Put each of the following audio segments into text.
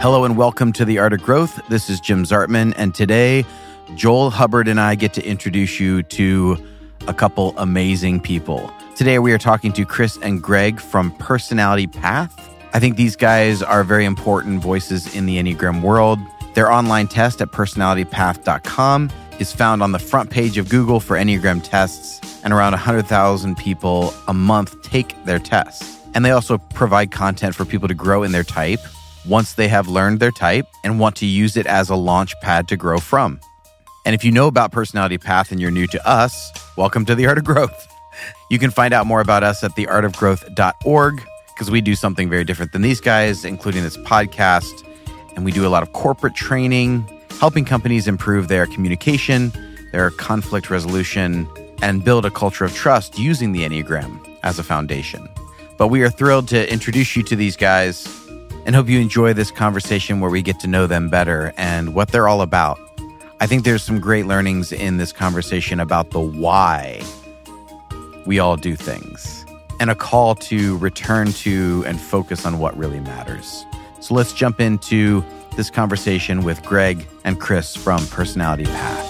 Hello and welcome to The Art of Growth. This is Jim Zartman, and today Joel Hubbard and I get to introduce you to a couple amazing people. Today we are talking to Chris and Greg from Personality Path. I think these guys are very important voices in the Enneagram world. Their online test at personalitypath.com is found on the front page of Google for Enneagram tests, and around 100,000 people a month take their tests. And they also provide content for people to grow in their type once they have learned their type and want to use it as a launch pad to grow from. And if you know about Personality Path and you're new to us, welcome to The Art of Growth. You can find out more about us at theartofgrowth.org because we do something very different than these guys, including this podcast. And we do a lot of corporate training, helping companies improve their communication, their conflict resolution, and build a culture of trust using the Enneagram as a foundation. But we are thrilled to introduce you to these guys and hope you enjoy this conversation where we get to know them better and what they're all about. I think there's some great learnings in this conversation about the why we all do things and a call to return to and focus on what really matters. So let's jump into this conversation with Greg and Chris from Personality Path.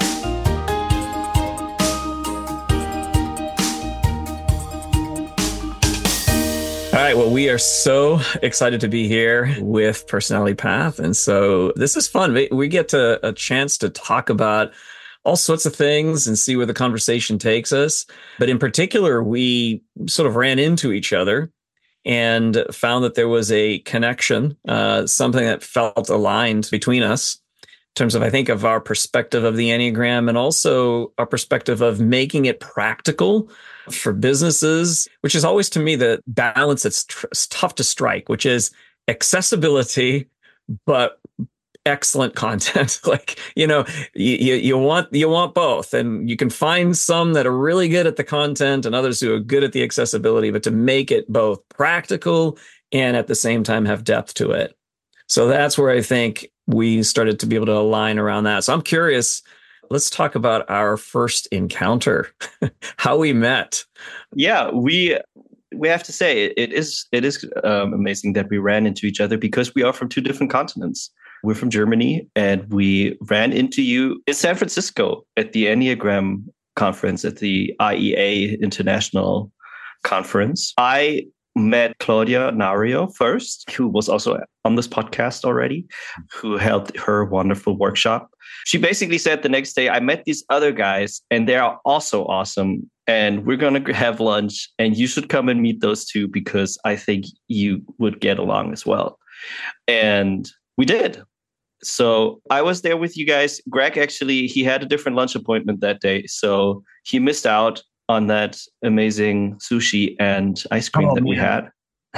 All right. Well, we are so excited to be here with Personality Path. And so this is fun. We get a chance to talk about all sorts of things and see where the conversation takes us. But in particular, we sort of ran into each other and found that there was a connection, something that felt aligned between us in terms of, I think, of our perspective of the Enneagram and also our perspective of making it practical for businesses, which is always to me the balance that's tough to strike, which is accessibility, but excellent content. Like, you want both, and you can find some that are really good at the content and others who are good at the accessibility, but to make it both practical and at the same time have depth to it. So that's where I think we started to be able to align around that. So I'm curious. Let's talk about our first encounter, how we met. Yeah, we have to say it is amazing that we ran into each other because we are from two different continents. We're from Germany, and we ran into you in San Francisco at the Enneagram conference at the IEA International Conference. I met Claudia Nario first, who was also on this podcast already, who held her wonderful workshop. She basically said the next day, I met these other guys and they are also awesome. And we're going to have lunch and you should come and meet those two because I think you would get along as well. And we did. So I was there with you guys. Greg, actually, he had a different lunch appointment that day. So he missed out on that amazing sushi and ice cream we had.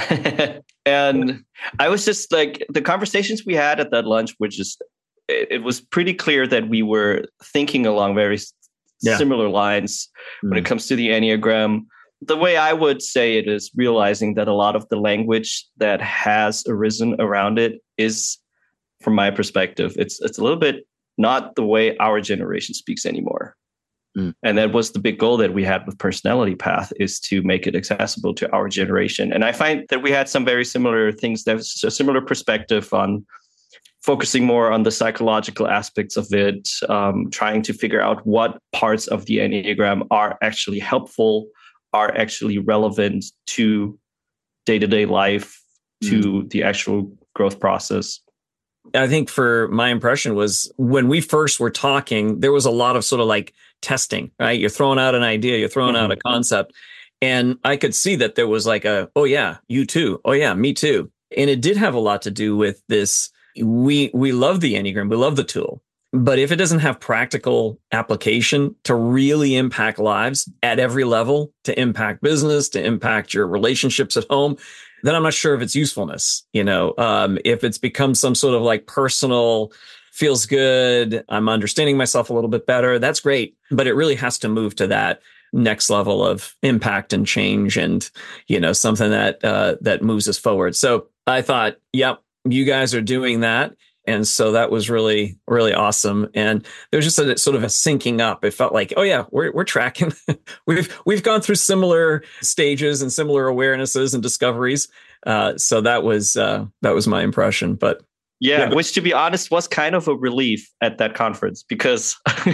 And I was just like, the conversations we had at that lunch were just, it was pretty clear that we were thinking along very similar lines when it comes to the Enneagram. The way I would say it is realizing that a lot of the language that has arisen around it is, from my perspective, it's a little bit not the way our generation speaks anymore. And that was the big goal that we had with Personality Path, is to make it accessible to our generation. And I find that we had some very similar things. There's a similar perspective on focusing more on the psychological aspects of it, trying to figure out what parts of the Enneagram are actually helpful, are actually relevant to day-to-day life, to the actual growth process. I think for my impression was when we first were talking, there was a lot of sort of like testing, right? You're throwing out an idea, you're throwing out a concept. And I could see that there was like oh yeah, you too. Oh yeah, me too. And it did have a lot to do with this. We love the Enneagram, we love the tool. But if it doesn't have practical application to really impact lives at every level, to impact business, to impact your relationships at home, then I'm not sure of its usefulness. If it's become some sort of like personal, feels good, I'm understanding myself a little bit better, that's great. But it really has to move to that next level of impact and change and, something that moves us forward. So I thought, yep, you guys are doing that. And so that was really, really awesome. And there's just a sort of a syncing up. It felt like, oh yeah, we're tracking. we've gone through similar stages and similar awarenesses and discoveries. So that was my impression. But Yeah, which to be honest was kind of a relief at that conference because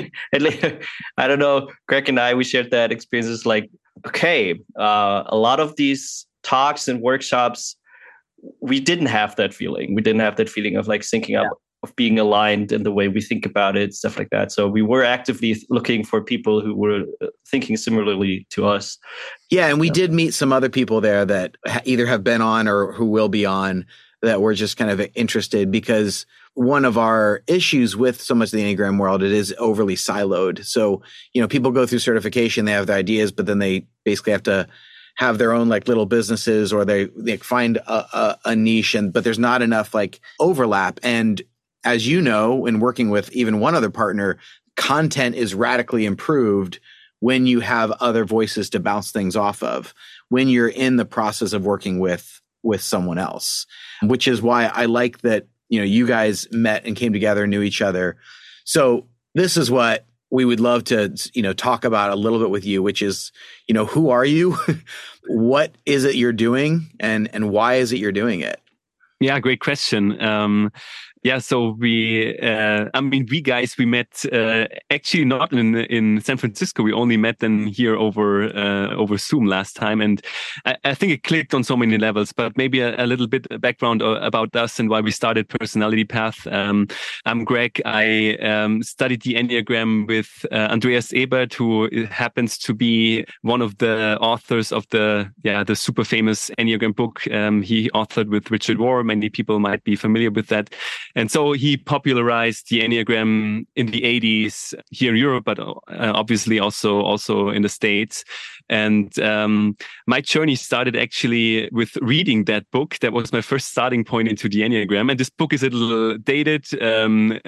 I don't know, Greg and I, we shared that experiences like, okay, a lot of these talks and workshops, we didn't have that feeling. We didn't have that feeling of like syncing up, of being aligned in the way we think about it, stuff like that. So we were actively looking for people who were thinking similarly to us. Yeah, and we did meet some other people there that either have been on or who will be on that were just kind of interested, because one of our issues with so much of the Enneagram world, it is overly siloed. So, people go through certification, they have their ideas, but then they basically have to have their own like little businesses, or they find a niche, but there's not enough like overlap. And as you know, in working with even one other partner, content is radically improved when you have other voices to bounce things off of, when you're in the process of working with someone else, which is why I like that, you guys met and came together and knew each other. So this is what we would love to, talk about a little bit with you, which is, who are you? What is it you're doing? And why is it you're doing it? Yeah, great question. So we guys, we met actually not in San Francisco. We only met then here over Zoom last time, and I think it clicked on so many levels. But maybe a little bit of background about us and why we started Personality Path. I'm Greg. I studied the Enneagram with Andreas Ebert, who happens to be one of the authors of the super famous Enneagram book. He authored with Richard Rohr. Many people might be familiar with that. And so he popularized the Enneagram in the 80s here in Europe, but obviously also in the States. And my journey started actually with reading that book. That was my first starting point into the Enneagram. And this book is a little dated. And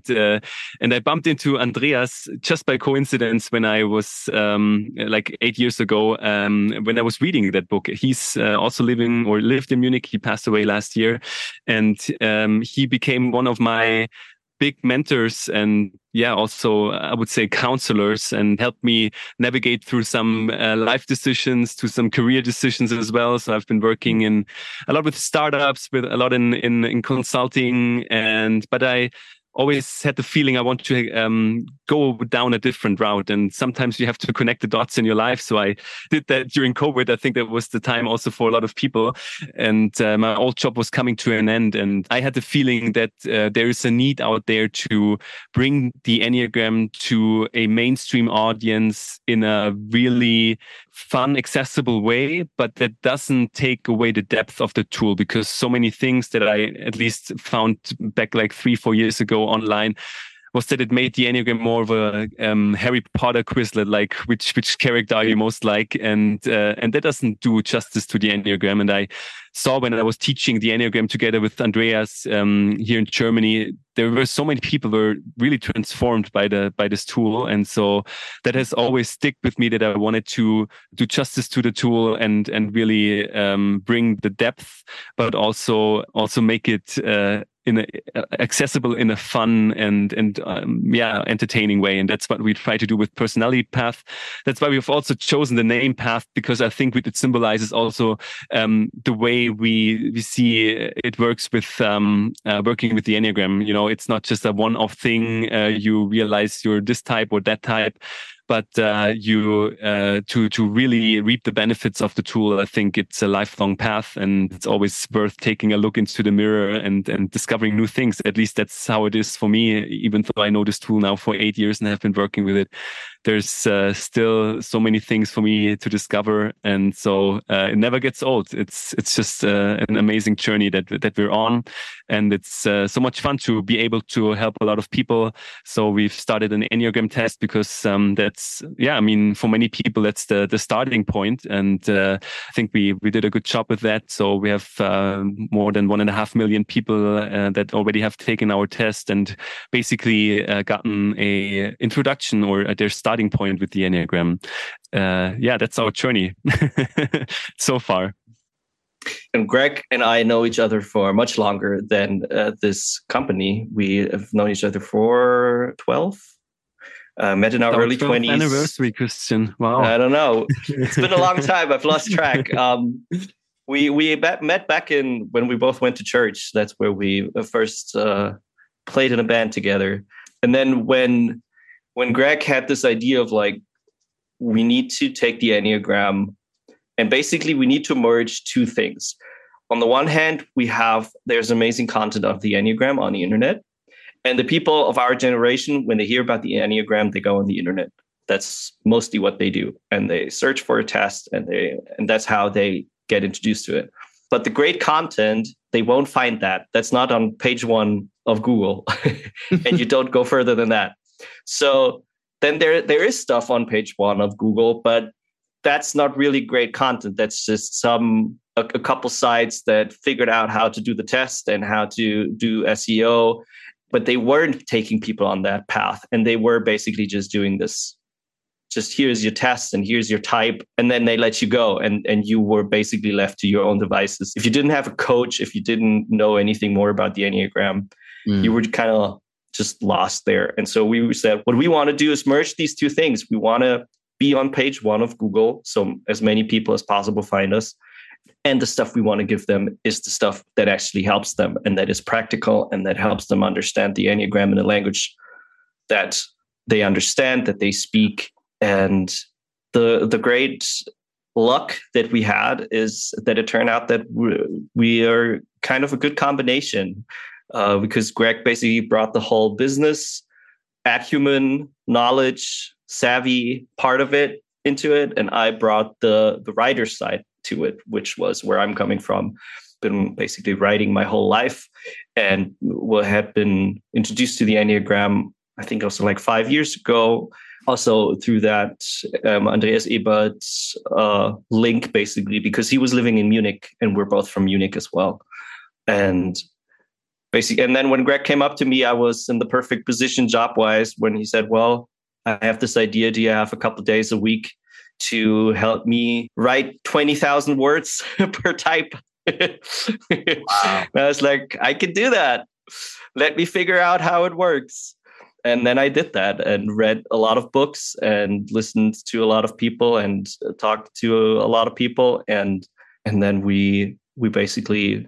I bumped into Andreas just by coincidence when I was like 8 years ago, when I was reading that book. He's also lived in Munich. He passed away last year. And he became one of my big mentors and also I would say counselors, and helped me navigate through some life decisions, to some career decisions as well. So I've been working in a lot with startups, with a lot in consulting, but I always had the feeling I want to go down a different route. And sometimes you have to connect the dots in your life. So I did that during COVID. I think that was the time also for a lot of people. And my old job was coming to an end. And I had the feeling that there is a need out there to bring the Enneagram to a mainstream audience in a really fun, accessible way, but that doesn't take away the depth of the tool, because so many things that I at least found back like 3-4 years ago online was that it made the Enneagram more of a Harry Potter Quizlet, like which character are you most like, and that doesn't do justice to the Enneagram. And I saw when I was teaching the Enneagram together with Andreas here in Germany, there were so many people who were really transformed by this tool, and so that has always stuck with me, that I wanted to do justice to the tool and really bring the depth, but also make it accessible in a fun and entertaining way. And that's what we try to do with Personality Path. That's why we've also chosen the name Path, because I think it symbolizes also the way we see it works with working with the Enneagram. It's not just a one-off thing. You realize you're this type or that type, but to really reap the benefits of the tool, I think it's a lifelong path, and it's always worth taking a look into the mirror and discovering new things. At least that's how it is for me. Even though I know this tool now for 8 years and have been working with it, there's still so many things for me to discover, and so it never gets old. It's just an amazing journey that we're on, and it's so much fun to be able to help a lot of people. So we've started an Enneagram test because that's for many people that's the starting point, and I think we did a good job with that. So we have more than 1.5 million people that already have taken our test and basically gotten a introduction or their starting point with the Enneagram. That's our journey so far. And Greg and I know each other for much longer than this company. We have known each other for 12. Met in our early 20s. Anniversary, Christian. Wow. I don't know. It's been a long time. I've lost track. We met back in when we both went to church. That's where we first played in a band together. And then when Greg had this idea of like, we need to take the Enneagram and basically we need to merge two things. On the one hand, there's amazing content of the Enneagram on the internet. And the people of our generation, when they hear about the Enneagram, they go on the internet. That's mostly what they do. And they search for a test and that's how they get introduced to it. But the great content, they won't find that. That's not on page 1 of Google. And you don't go further than that. So then there is stuff on page 1 of Google, but that's not really great content. That's just a couple sites that figured out how to do the test and how to do SEO, but they weren't taking people on that path. And they were basically just doing this. Just here's your test and here's your type. And then they let you go. And you were basically left to your own devices. If you didn't have a coach, if you didn't know anything more about the Enneagram, you were kind of just lost there. And so we said, what we want to do is merge these two things. We want to be on page 1 of Google, so as many people as possible find us. And the stuff we want to give them is the stuff that actually helps them and that is practical and that helps them understand the Enneagram in a language that they understand, that they speak. And the great luck that we had is that it turned out that we are kind of a good combination because Greg basically brought the whole business acumen, knowledge, savvy part of it into it. And I brought the writer side to it, which was where I'm coming from. Been basically writing my whole life and had been introduced to the Enneagram, I think also like 5 years ago. Also through that Andreas Ebert's link, basically, because he was living in Munich and we're both from Munich as well. And then when Greg came up to me, I was in the perfect position job-wise when he said, well, I have this idea. Do you have a couple of days a week to help me write 20,000 words per type? Wow. I was like, I can do that. Let me figure out how it works. And then I did that and read a lot of books and listened to a lot of people and talked to a lot of people. And then we basically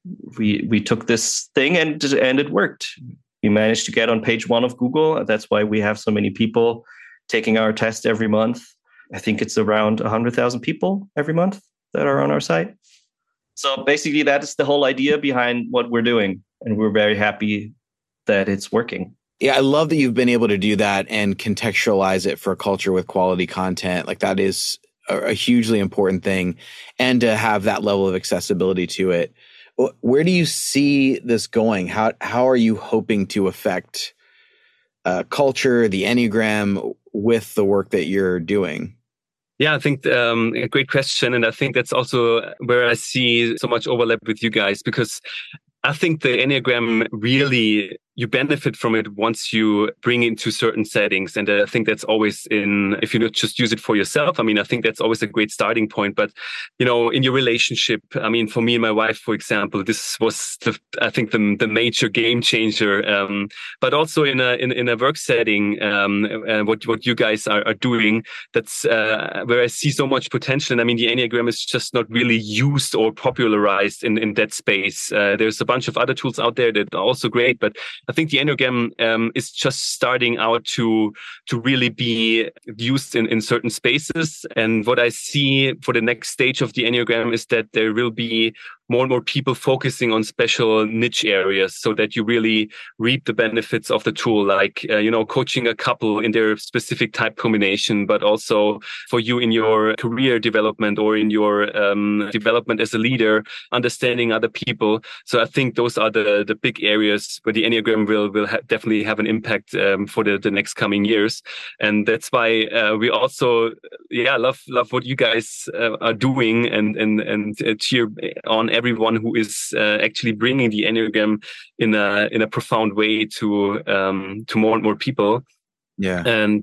took this thing and it worked. We managed to get on page 1 of Google. That's why we have so many people taking our test every month. I think it's around 100,000 people every month that are on our site. So basically that is the whole idea behind what we're doing. And we're very happy that it's working. Yeah, I love that you've been able to do that and contextualize it for a culture with quality content. Like that is a hugely important thing, and to have that level of accessibility to it. Where do you see this going? How are you hoping to affect culture, the Enneagram, with the work that you're doing? Yeah, I think a great question. And I think that's also where I see so much overlap with you guys, because I think the Enneagram really, you benefit from it once you bring it into certain settings. And I think that's always if you not just use it for yourself, I mean, I think that's always a great starting point. But, you know, in your relationship, I mean, for me and my wife, for example, this was, I think, the major game changer. But also in a work setting, what you guys are doing, that's where I see so much potential. And I mean, the Enneagram is just not really used or popularized in that space. There's a bunch of other tools out there that are also great, but I think the Enneagram is just starting out to really be used in certain spaces. And what I see for the next stage of the Enneagram is that there will be more and more people focusing on special niche areas so that you really reap the benefits of the tool, like, coaching a couple in their specific type combination, but also for you in your career development or in your development as a leader, understanding other people. So I think those are the big areas where the Enneagram will definitely have an impact for the next coming years. And that's why we also, love what you guys are doing and cheer on everyone who is actually bringing the Enneagram in a profound way to more and more people. Yeah. And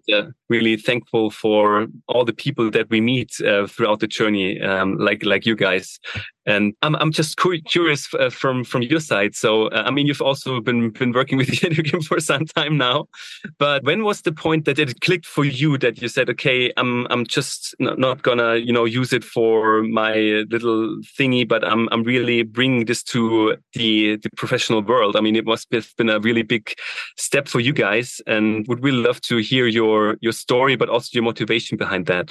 really thankful for all the people that we meet throughout the journey, like you guys. And I'm just curious from your side. So, I mean, you've also been working with the Enneagram for some time now, but when was the point that it clicked for you that you said, okay, I'm just not gonna, use it for my little thingy, but I'm really bringing this to the professional world. I mean, it must have been a really big step for you guys, and would really love to hear your story, but also your motivation behind that.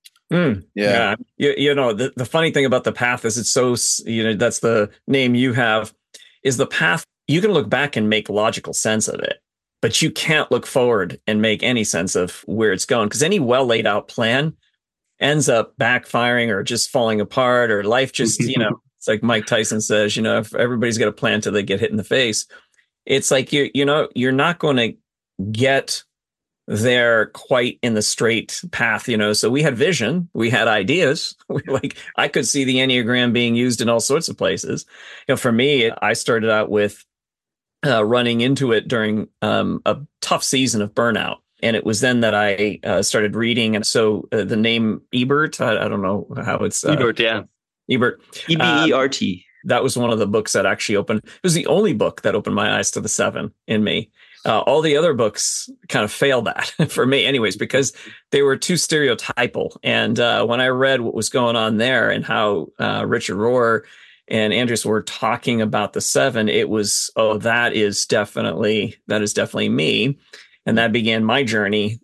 Yeah. The funny thing about the path is it's so, that's the name you have, is the path. You can look back and make logical sense of it, but you can't look forward and make any sense of where it's going, because any well laid out plan ends up backfiring or just falling apart, or life just, it's like Mike Tyson says, if everybody's got a plan till they get hit in the face, it's like, you're not going to get there quite in the straight path, so we had vision, we had ideas. I could see the Enneagram being used in all sorts of places. For me, I started out with running into it during a tough season of burnout. And it was then that I started reading. And so the name Ebert, I don't know how it's Ebert, yeah. Ebert. EBERT. That was one of the books that actually opened. It was the only book that opened my eyes to the 7 in me. All the other books kind of failed that for me anyways, because they were too stereotypal. And when I read what was going on there and how Richard Rohr and Andreas were talking about the 7, it was, that is definitely me. And that began my journey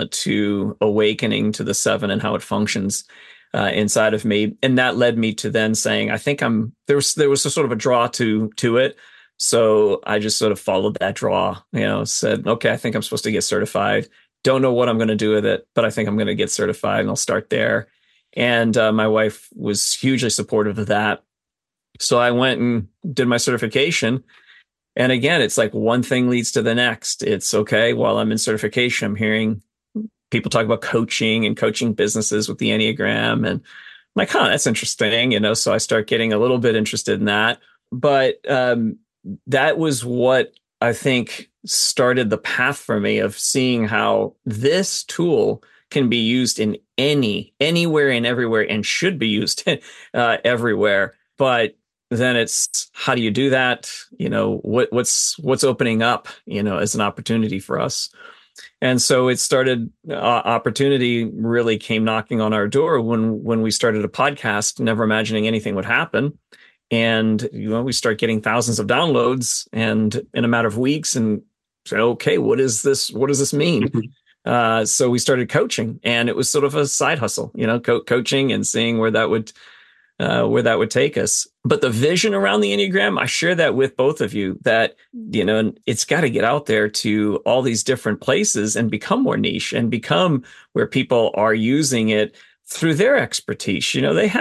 to awakening to the 7 and how it functions inside of me. And that led me to then saying, I think there was a sort of a draw to it. So I just sort of followed that draw, said, okay, I think I'm supposed to get certified. Don't know what I'm going to do with it, but I think I'm going to get certified and I'll start there. And my wife was hugely supportive of that. So I went and did my certification. And again, it's like one thing leads to the next. It's okay. While I'm in certification, I'm hearing people talk about coaching and coaching businesses with the Enneagram. And I'm like, that's interesting, so I start getting a little bit interested in that. But that was what I think started the path for me of seeing how this tool can be used in anywhere and everywhere, and should be used everywhere. But then it's, how do you do that? What's opening up, as an opportunity for us. And so it started, opportunity really came knocking on our door when we started a podcast, never imagining anything would happen. And, we start getting thousands of downloads, and in a matter of weeks, and said, okay, what is this? What does this mean? So we started coaching, and it was sort of a side hustle, coaching and seeing where that would take us. But the vision around the Enneagram, I share that with both of you, that, it's got to get out there to all these different places and become more niche and become where people are using it through their expertise.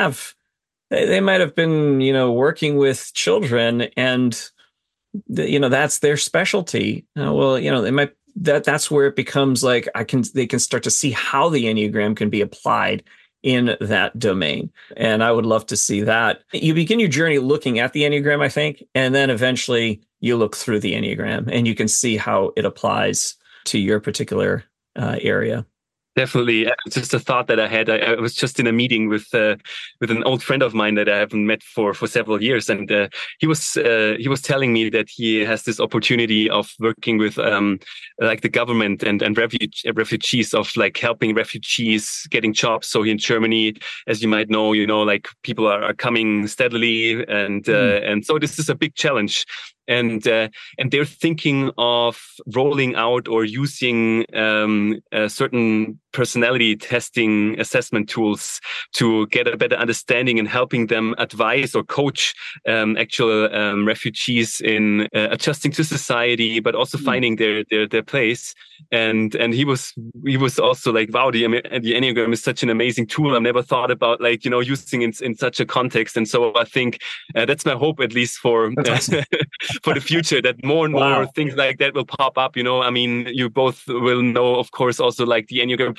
They might have been, working with children, and that's their specialty. They might, that's where it becomes like they can start to see how the Enneagram can be applied in that domain. And I would love to see that. You begin your journey looking at the Enneagram, I think, and then eventually you look through the Enneagram and you can see how it applies to your particular area. Definitely. Just a thought that I had. I was just in a meeting with an old friend of mine that I haven't met for several years, and he was telling me that he has this opportunity of working with like the government and refugees, of like helping refugees getting jobs. So in Germany, as you might know, like people are coming steadily, and so this is a big challenge. And they're thinking of rolling out or using certain personality testing assessment tools to get a better understanding and helping them advise or coach actual refugees in adjusting to society, but also finding their place. And he was also like, wow, the Enneagram is such an amazing tool. I've never thought about using it in such a context. And so I think that's my hope, at least for for the future, that more and more things like that will pop up. I mean, you both will know, of course, also like the Enneagram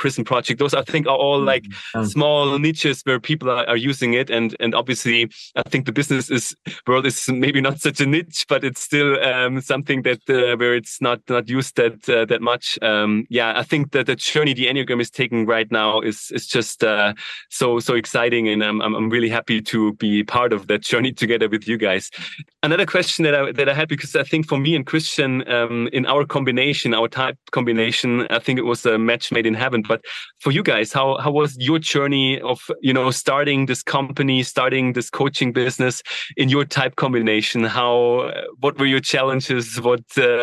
Prison Project. Those, I think, are all like small niches where people are using it. And obviously, I think the business world is maybe not such a niche, but it's still something that where it's not used that much. I think that the journey the Enneagram is taking right now is just so exciting, and I'm really happy to be part of that journey together with you guys. Another question that I had, because I think for me and Christian, in our combination, our type combination, I think it was a match made in heaven. But for you guys, how was your journey of starting this company, starting this coaching business in your type combination? What were your challenges? What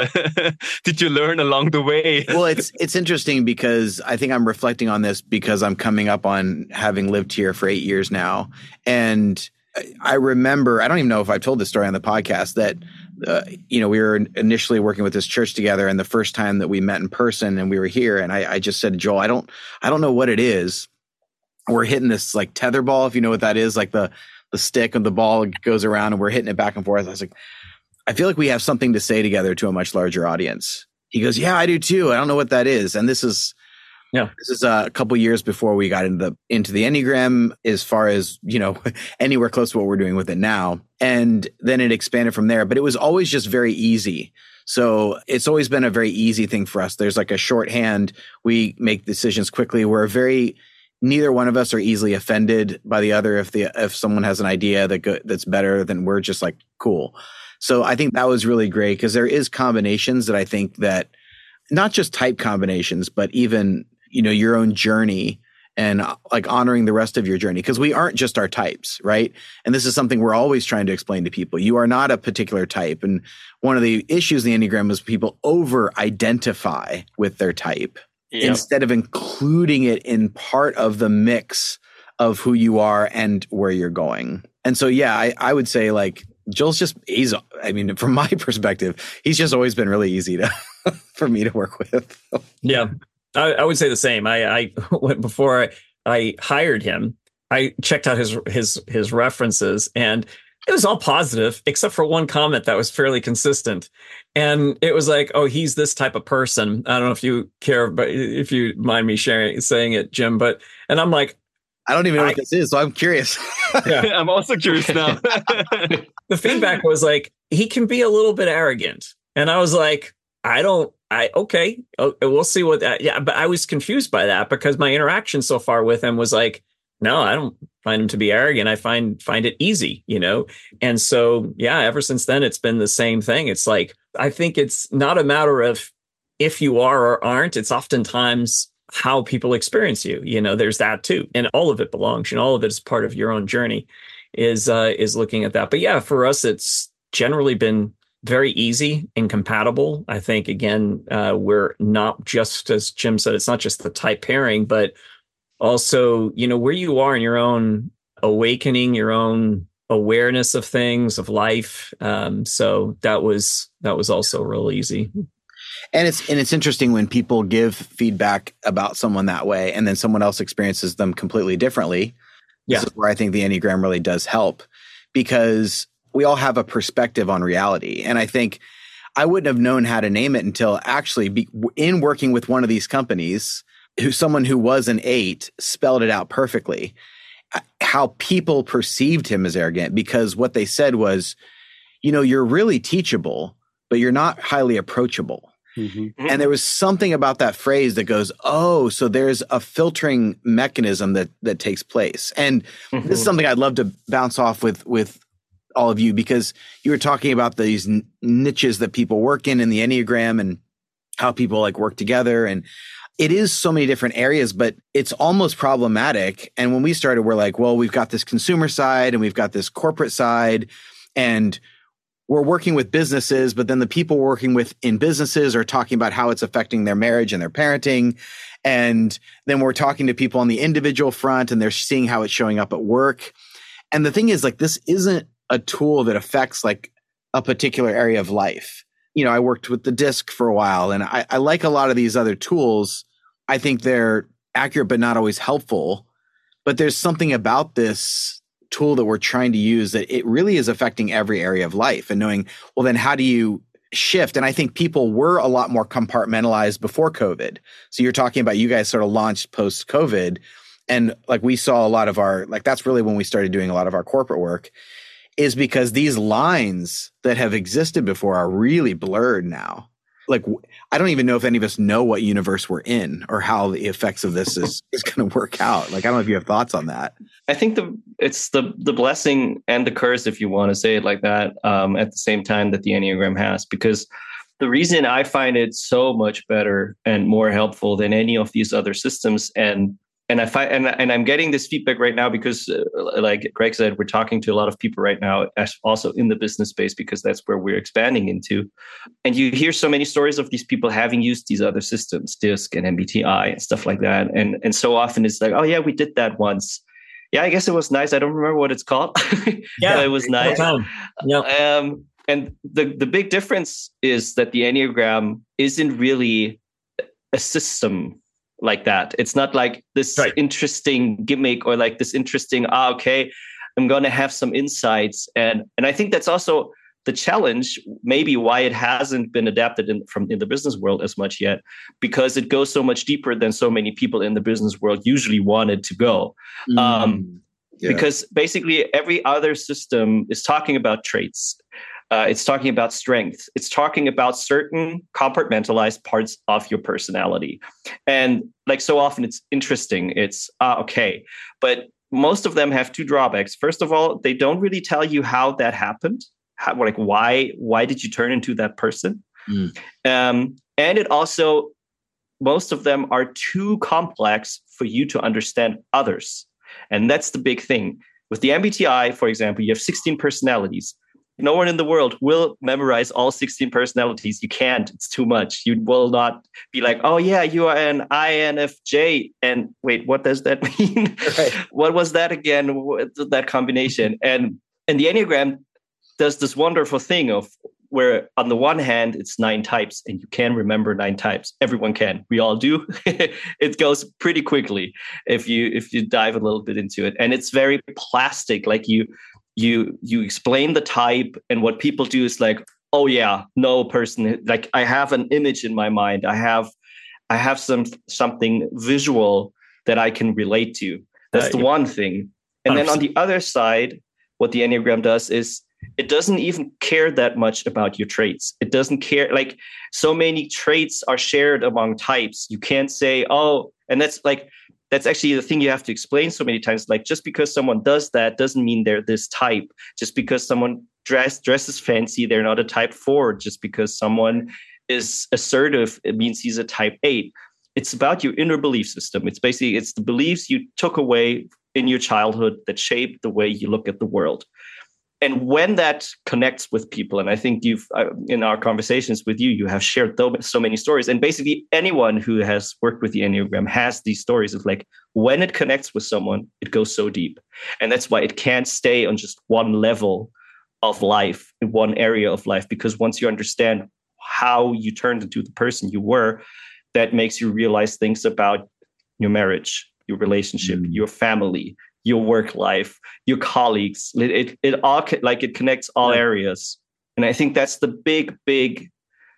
did you learn along the way? Well, it's interesting because I think I'm reflecting on this because I'm coming up on having lived here for 8 years now. And I remember, I don't even know if I've told this story on the podcast, that, we were initially working with this church together, and the first time that we met in person and we were here, and I just said, Joel, I don't know what it is. We're hitting this like tether ball, if you know what that is, like the stick and the ball goes around and we're hitting it back and forth. I was like, I feel like we have something to say together to a much larger audience. He goes, yeah, I do too. I don't know what that is. And this is a couple years before we got into the Enneagram, as far as, anywhere close to what we're doing with it now. And then it expanded from there, but it was always just very easy. So it's always been a very easy thing for us. There's like a shorthand. We make decisions quickly. Neither one of us are easily offended by the other. If someone has an idea that's better, then we're just like, cool. So I think that was really great, because there is combinations that I think that, not just type combinations, but even, your own journey and like honoring the rest of your journey, because we aren't just our types, right? And this is something we're always trying to explain to people. You are not a particular type. And one of the issues in the Enneagram is people over-identify with their type instead of including it in part of the mix of who you are and where you're going. And so, I would say like Joel's from my perspective, he's just always been really easy for me to work with. Yeah. I would say the same. Before I hired him, I checked out his references, and it was all positive except for one comment that was fairly consistent. And it was like, oh, he's this type of person. I don't know if you care, but if you mind me saying it, Jim, and I'm like, I don't even know what this is, so I'm curious. Yeah, I'm also curious now. The feedback was like, he can be a little bit arrogant. And I was like, okay, we'll see what that. Yeah, but I was confused by that, because my interaction so far with him was like, no, I don't find him to be arrogant. I find it easy, And so, ever since then, it's been the same thing. It's like, I think it's not a matter of if you are or aren't. It's oftentimes how people experience you. There's that too, and all of it belongs. All of it is part of your own journey. Is looking at that. But for us, it's generally been very easy and compatible. I think, again, we're not just, as Jim said, it's not just the type pairing, but also, where you are in your own awakening, your own awareness of things, of life. So that was also real easy. And it's interesting when people give feedback about someone that way, and then someone else experiences them completely differently. This is where I think the Enneagram really does help, because we all have a perspective on reality. And I think I wouldn't have known how to name it until actually in working with one of these companies, someone who was an 8 spelled it out perfectly, how people perceived him as arrogant, because what they said was, you're really teachable, but you're not highly approachable. Mm-hmm. And there was something about that phrase that goes, oh, so there's a filtering mechanism that takes place. And this is something I'd love to bounce off with all of you, because you were talking about these niches that people work in the Enneagram, and how people like work together. And it is so many different areas, but it's almost problematic. And when we started, we're like, well, we've got this consumer side and we've got this corporate side, and we're working with businesses, but then the people we're working with in businesses are talking about how it's affecting their marriage and their parenting. And then we're talking to people on the individual front, and they're seeing how it's showing up at work. And the thing is, like, this isn't a tool that affects like a particular area of life. I worked with the DISC for a while, and I like a lot of these other tools. I think they're accurate, but not always helpful. But there's something about this tool that we're trying to use that it really is affecting every area of life, and knowing, well, then how do you shift. And I think people were a lot more compartmentalized before COVID. So you're talking about you guys sort of launched post COVID. And like we saw a lot of our, like that's really when we started doing a lot of our corporate work, is because these lines that have existed before are really blurred now. Like, I don't even know if any of us know what universe we're in or how the effects of this is going to work out. Like, I don't know if you have thoughts on that. I think it's the blessing and the curse, if you want to say it like that, at the same time that the Enneagram has, because the reason I find it so much better and more helpful than any of these other systems, and I find, and I'm getting this feedback right now because, like Greg said, we're talking to a lot of people right now, also in the business space, because that's where we're expanding into. And you hear so many stories of these people having used these other systems, DISC and MBTI and stuff like that. And so often it's like, oh yeah, we did that once. Yeah, I guess it was nice. I don't remember what it's called. Yeah, it was nice. Yeah. And the big difference is that the Enneagram isn't really a system like that. It's not like this interesting gimmick or like this interesting, okay, I'm going to have some insights. And I think that's also the challenge, maybe why it hasn't been adapted in the business world as much yet, because it goes so much deeper than so many people in the business world usually wanted to go. Because basically every other system is talking about traits. It's talking about strength. It's talking about certain compartmentalized parts of your personality. And like so often it's interesting. It's okay. But most of them have two drawbacks. First of all, they don't really tell you how that happened. Why did you turn into that person? And it also, most of them are too complex for you to understand others. And that's the big thing. With the MBTI, for example, you have 16 personalities. No one in the world will memorize all 16 personalities. You can't. It's too much. You will not be like, oh, yeah, you are an INFJ. And wait, what does that mean? Right. What was that again? That combination. And the Enneagram does this wonderful thing of where on the one hand, it's 9 types and you can remember 9 types. Everyone can. We all do. It goes pretty quickly if you dive a little bit into it. And it's very plastic. Like you explain the type, and what people do is like, oh yeah, no person, like I have an image in my mind. I have something visual that I can relate to. That's the one thing. And 100%. Then on the other side, what the Enneagram does is it doesn't even care that much about your traits. It doesn't care. Like so many traits are shared among types. You can't say, oh, and that's actually the thing you have to explain so many times. Like just because someone does that doesn't mean they're this type. Just because someone dresses fancy, they're not a type 4. Just because someone is assertive, it means he's a type 8. It's about your inner belief system. It's the beliefs you took away in your childhood that shaped the way you look at the world. And when that connects with people, and I think you've, in our conversations with you, you have shared so many stories. And basically anyone who has worked with the Enneagram has these stories of like, when it connects with someone, it goes so deep. And that's why it can't stay on just one level of life, in one area of life, because once you understand how you turned into the person you were, that makes you realize things about your marriage, your relationship, your family, your work life, your colleagues. It all it connects all areas. And I think that's the big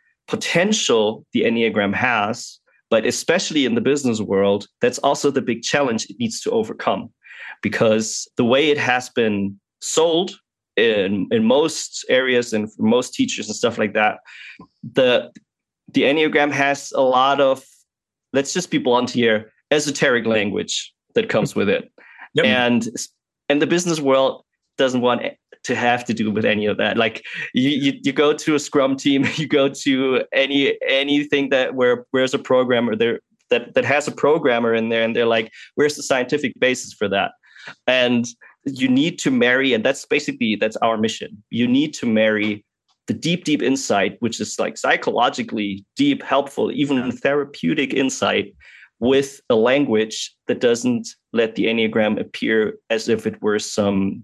potential the Enneagram has, but especially in the business world, that's also the big challenge it needs to overcome. Because the way it has been sold in most areas and for most teachers and stuff like that, the Enneagram has a lot of, let's just be blunt here, esoteric language that comes with it. Yep. And the business world doesn't want to have to do with any of that. Like you go to a Scrum team, you go to anything where there's a programmer there that has a programmer in there, and they're like, where's the scientific basis for that? And you need to marry, and that's our mission. You need to marry the deep insight, which is like psychologically deep, helpful, even therapeutic insight, with a language that doesn't let the Enneagram appear as if it were some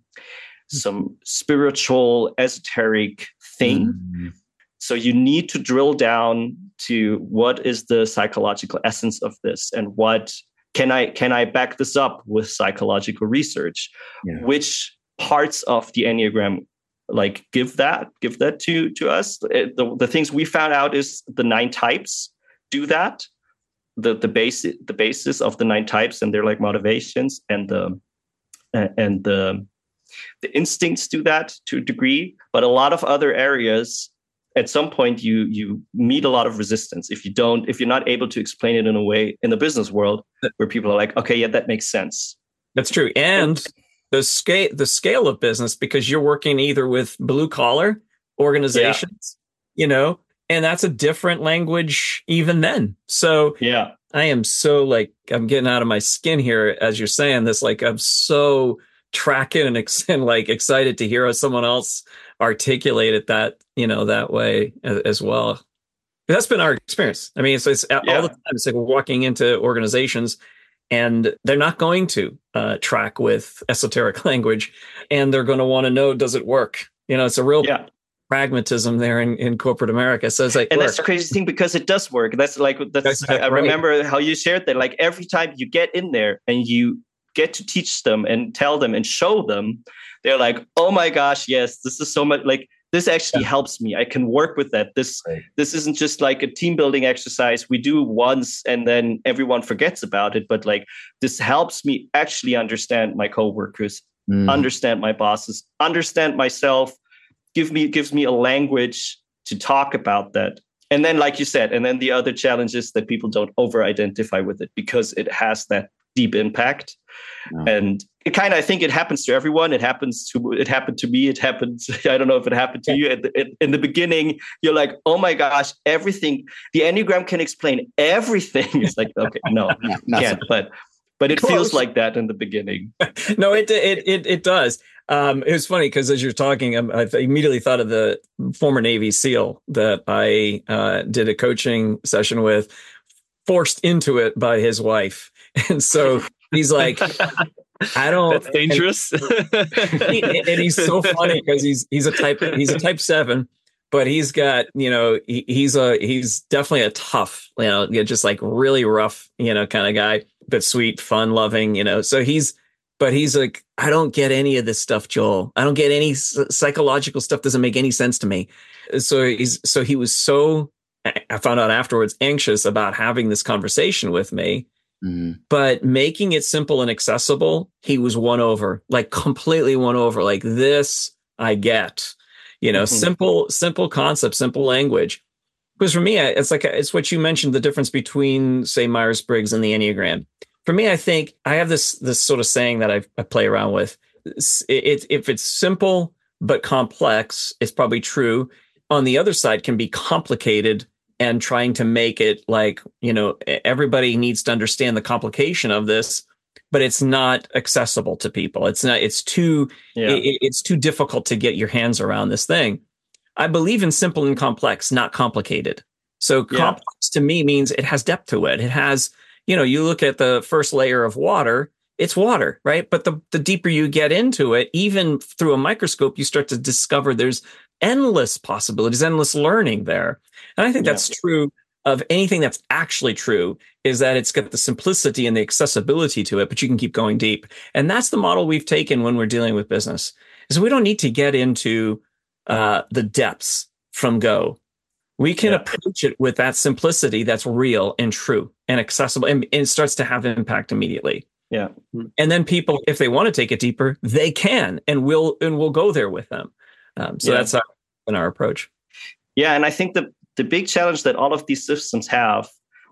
spiritual, esoteric thing. Mm-hmm. So you need to drill down to what is the psychological essence of this, and what can I back this up with psychological research? Yeah. Which parts of the Enneagram like give that to us. The things we found out is the 9 types do that. The basis of the 9 types, and they're like motivations, and the instincts do that to a degree. But a lot of other areas, at some point you meet a lot of resistance if you're not able to explain it in a way in the business world where people are like, okay, yeah, that makes sense. That's true. And the scale of business, because you're working either with blue collar organizations, and that's a different language even then. So yeah, I am so I'm getting out of my skin here as you're saying this. Like, I'm so tracking and excited to hear how someone else articulate it that way as well. That's been our experience. I mean, it's all the time. It's like we're walking into organizations and they're not going to track with esoteric language, and they're going to want to know, does it work? It's a real pragmatism there in corporate America. So it's like, and that's the crazy thing, because it does work. I remember how you shared that. Like, every time you get in there and you get to teach them and tell them and show them, they're like, oh my gosh, yes, this is so much, like, this actually helps me. I can work with that. This isn't just like a team building exercise we do once and then everyone forgets about it. But like, this helps me actually understand my coworkers, understand my bosses, understand myself, gives me a language to talk about that. And then, like you said, and then the other challenge is that people don't over-identify with it because it has that deep impact. And it kind of, I think it happens to everyone. It happened to me. It happened. I don't know if it happened to you. In the beginning, you're like, oh my gosh, everything. The Enneagram can explain everything. It's like, okay, no, can't. But it feels like that in the beginning. No, it does. It was funny because as you're talking, I immediately thought of the former Navy SEAL that I did a coaching session with, forced into it by his wife. And so he's like, I don't. That's dangerous. And he's so funny because he's a type 7, but he's got, he's definitely a tough, just like really rough, kind of guy, but sweet, fun loving, so he's like, I don't get any of this stuff, Joel. I don't get any psychological stuff. Doesn't make any sense to me. So he was so, I found out afterwards, anxious about having this conversation with me. But making it simple and accessible, he was won over, like completely won over. Like, this I get, simple concept, simple language. Because for me, it's what you mentioned, the difference between, say, Myers-Briggs and the Enneagram. For me, I think I have this sort of saying that I play around with. If it's simple but complex, it's probably true. On the other side, can be complicated, and trying to make it like, everybody needs to understand the complication of this, but it's not accessible to people. It's too difficult to get your hands around this thing. I believe in simple and complex, not complicated. So complex to me means it has depth to it. It has, you look at the first layer of water, it's water, right? But the deeper you get into it, even through a microscope, you start to discover there's endless possibilities, endless learning there. And I think that's true of anything that's actually true, is that it's got the simplicity and the accessibility to it, but you can keep going deep. And that's the model we've taken when we're dealing with business, is we don't need to get into the depths from go. We can approach it with that simplicity that's real and true and accessible, and it starts to have impact immediately. Yeah. And then people, if they want to take it deeper, they can, and we'll go there with them. That's our approach. Yeah. And I think the big challenge that all of these systems have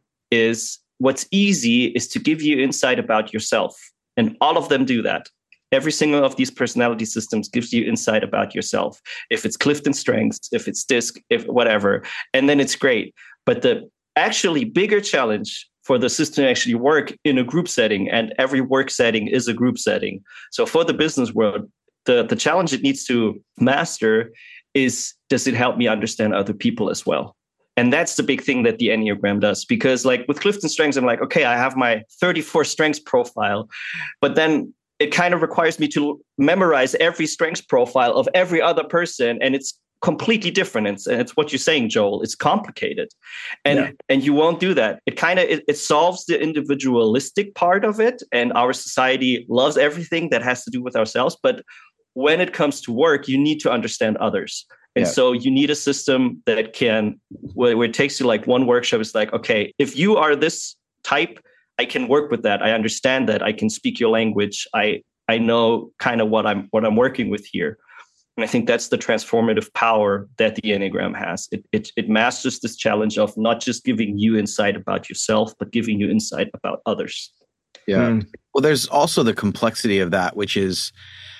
is, what's easy is to give you insight about yourself. And all of them do that. Every single of these personality systems gives you insight about yourself. If it's Clifton Strengths, if it's DISC, if whatever, and then it's great. But the actually bigger challenge for the system to actually work in a group setting, and every work setting is a group setting. So for the business world, the challenge it needs to master is, does it help me understand other people as well? And that's the big thing that the Enneagram does. Because like with Clifton Strengths, I'm like, okay, I have my 34 strengths profile, but then it kind of requires me to memorize every strengths profile of every other person. And it's completely different. And it's what you're saying, Joel. It's complicated. And you won't do that. It solves the individualistic part of it. And our society loves everything that has to do with ourselves. But when it comes to work, you need to understand others. And so you need a system that can, where it takes you like one workshop, it's like, okay, if you are this type, I can work with that. I understand that. I can speak your language. I know kind of what I'm working with here. And I think that's the transformative power that the Enneagram has. It masters this challenge of not just giving you insight about yourself, but giving you insight about others. Yeah. Well, there's also the complexity of that, which is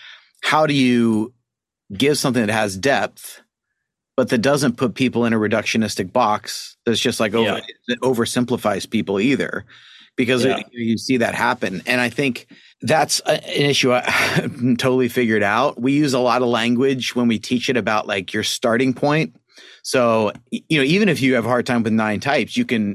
how do you give something that has depth, but that doesn't put people in a reductionistic box that's just like that oversimplifies people either, because you see that happen. And I think that's an issue I totally figured out. We use a lot of language when we teach it about like your starting point. So, even if you have a hard time with 9 types,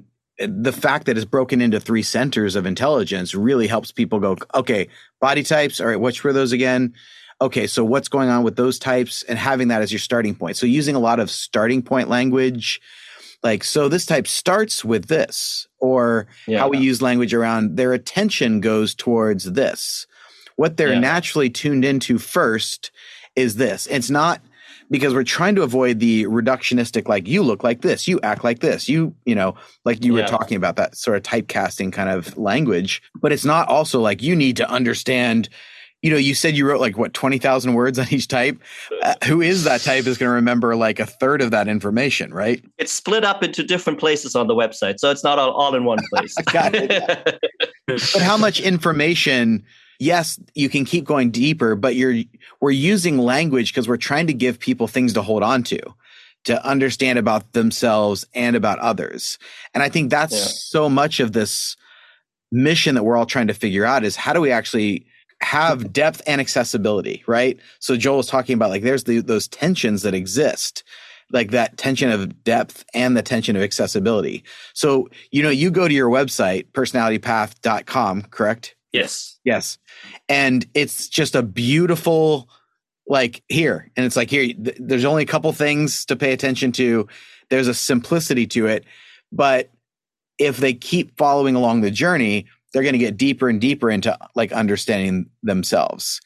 the fact that it's broken into 3 centers of intelligence really helps people go, okay, body types. All right, which were those again? Okay, so what's going on with those types, and having that as your starting point. So using a lot of starting point language, like, so this type starts with this, or how we use language around their attention goes towards this. What they're naturally tuned into first is this. It's not because we're trying to avoid the reductionistic, like you look like this, you act like this, like you were talking about that sort of typecasting kind of language, but it's not also like you need to understand. You said you wrote like 20,000 words on each type. Who is that type is going to remember like a third of that information, right? It's split up into different places on the website, so it's not all in one place. Got it. But how much information? Yes, you can keep going deeper, but we're using language because we're trying to give people things to hold on to understand about themselves and about others. And I think that's so much of this mission that we're all trying to figure out is how do we actually have depth and accessibility, right? So Joel was talking about like there's those tensions that exist, like that tension of depth and the tension of accessibility. So, you go to your website, personalitypath.com, correct? Yes. Yes. And it's just a beautiful, like here, and it's like here, there's only a couple things to pay attention to. There's a simplicity to it, but if they keep following along the journey, they're going to get deeper and deeper into like understanding themselves.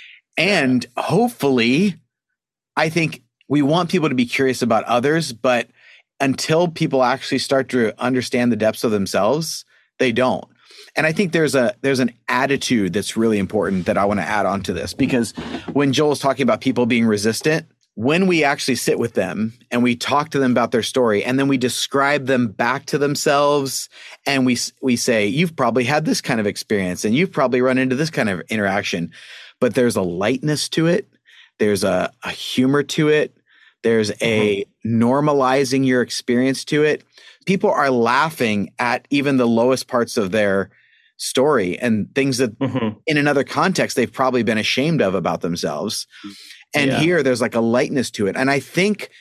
And hopefully, I think we want people to be curious about others, but until people actually start to understand the depths of themselves, they don't. And I think there's an attitude that's really important that I want to add on to this, because when Joel's talking about people being resistant, when we actually sit with them and we talk to them about their story, and then we describe them back to themselves, and we say, you've probably had this kind of experience and you've probably run into this kind of interaction, but there's a lightness to it. There's a humor to it. There's a normalizing your experience to it. People are laughing at even the lowest parts of their story and things that in another context, they've probably been ashamed of about themselves. And here there's like a lightness to it. And I think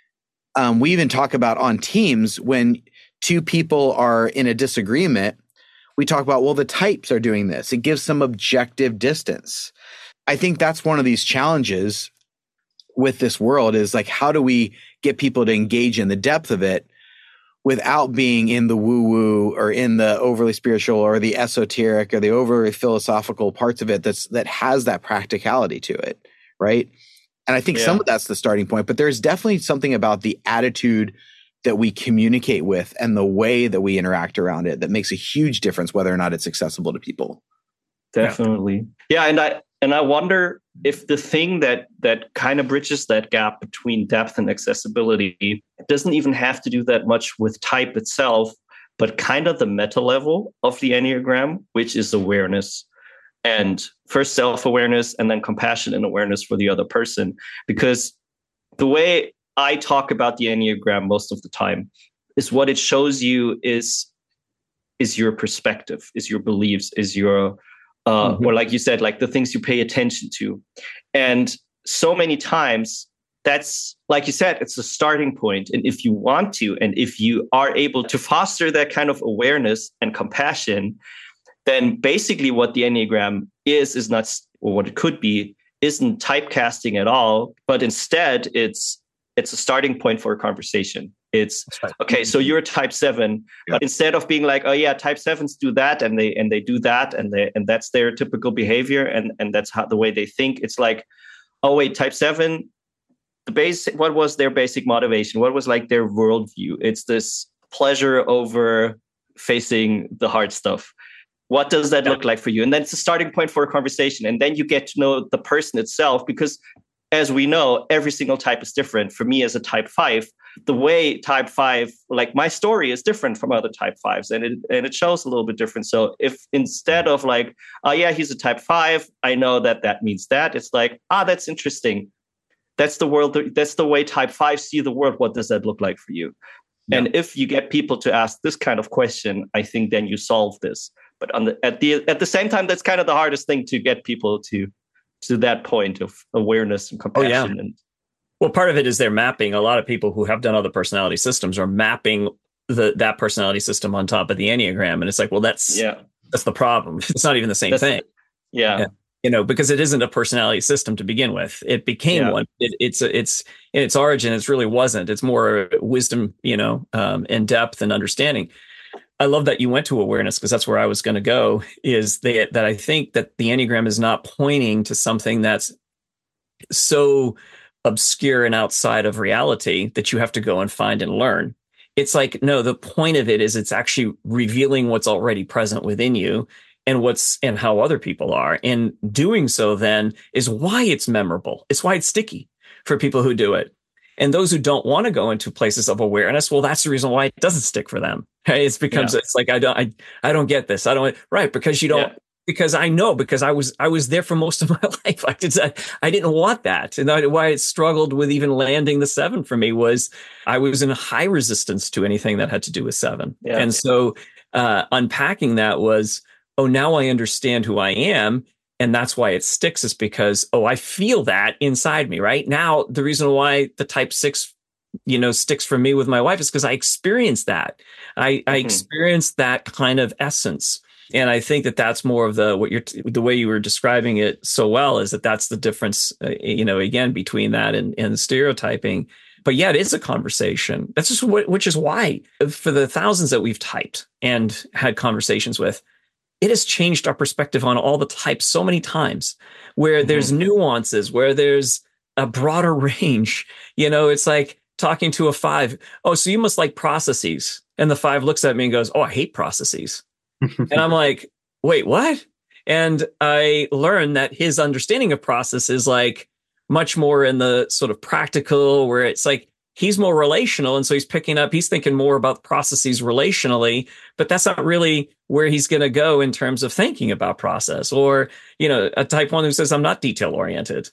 we even talk about on teams when 2 people are in a disagreement, we talk about, well, the types are doing this. It gives some objective distance. I think that's one of these challenges with this world is like, how do we get people to engage in the depth of it without being in the woo-woo or in the overly spiritual or the esoteric or the overly philosophical parts of it that has that practicality to it, right? And I think some of that's the starting point, but there's definitely something about the attitude that we communicate with and the way that we interact around it that makes a huge difference whether or not it's accessible to people. Definitely. Yeah. And I wonder if the thing that kind of bridges that gap between depth and accessibility doesn't even have to do that much with type itself, but kind of the meta level of the Enneagram, which is awareness. And first self-awareness and then compassion and awareness for the other person. Because the way I talk about the Enneagram most of the time is what it shows you is your perspective, is your beliefs, is your or like you said, like the things you pay attention to. And so many times that's, like you said, it's a starting point. And if you want to, and if you are able to foster that kind of awareness and compassion, then basically what the Enneagram is not, or what it could be, isn't typecasting at all, but instead it's a starting point for a conversation. It's okay. So you're a type 7, but instead of being like, oh yeah, type 7s do that, and they do that, and that's their typical behavior, and that's how the way they think. It's like, Oh wait, type 7, what was their basic motivation? What was like their worldview? It's this pleasure over facing the hard stuff. What does that look like for you? And then it's a starting point for a conversation. And then you get to know the person itself, because as we know, every single type is different. For me as a type 5, the way type 5, like my story is different from other type 5s, and it shows a little bit different. So if instead of like, oh yeah, he's a type 5, I know that means that, it's like, that's interesting. That's the world. That's the way type 5 see the world. What does that look like for you? Yeah. And if you get people to ask this kind of question, I think then you solve this. But at the same time, that's kind of the hardest thing, to get people to that point of awareness and compassion. Oh, yeah. Well, part of it is they're mapping. A lot of people who have done other personality systems are mapping that personality system on top of the Enneagram, and it's like, well, that's the problem. It's not even the same thing. Yeah. Because it isn't a personality system to begin with. It became one. It's in its origin. It really wasn't. It's more wisdom, and depth and understanding. I love that you went to awareness, because that's where I was going to go. Is that I think that the Enneagram is not pointing to something that's so obscure and outside of reality that you have to go and find and learn. It's like, no, the point of it is it's actually revealing what's already present within you, and how other people are. And doing so then is why it's memorable. It's why it's sticky for people who do it. And those who don't want to go into places of awareness, well, that's the reason why it doesn't stick for them. Right? It's like, I don't get this. Right. Because you don't, because I know, because I was there for most of my life. I didn't want that. And why it struggled with even landing the 7 for me was I was in high resistance to anything that had to do with 7. Yeah. And so unpacking that was, now I understand who I am. And that's why it sticks, is because, I feel that inside me right now. The reason why the type 6, sticks for me with my wife is because I experienced that. I experienced that kind of essence. And I think that that's more of the way you were describing it so well, is that's the difference, again, between that and stereotyping. But yeah, it is a conversation. That's just which is why for the thousands that we've typed and had conversations with, it has changed our perspective on all the types so many times, where there's nuances, where there's a broader range. It's like talking to a 5. Oh, so you must like processes. And the 5 looks at me and goes, oh, I hate processes. And I'm like, wait, what? And I learned that his understanding of process is like much more in the sort of practical, where it's like, he's more relational. And so he's thinking more about processes relationally, but that's not really where he's going to go in terms of thinking about process. Or, a type 1 who says, I'm not detail oriented.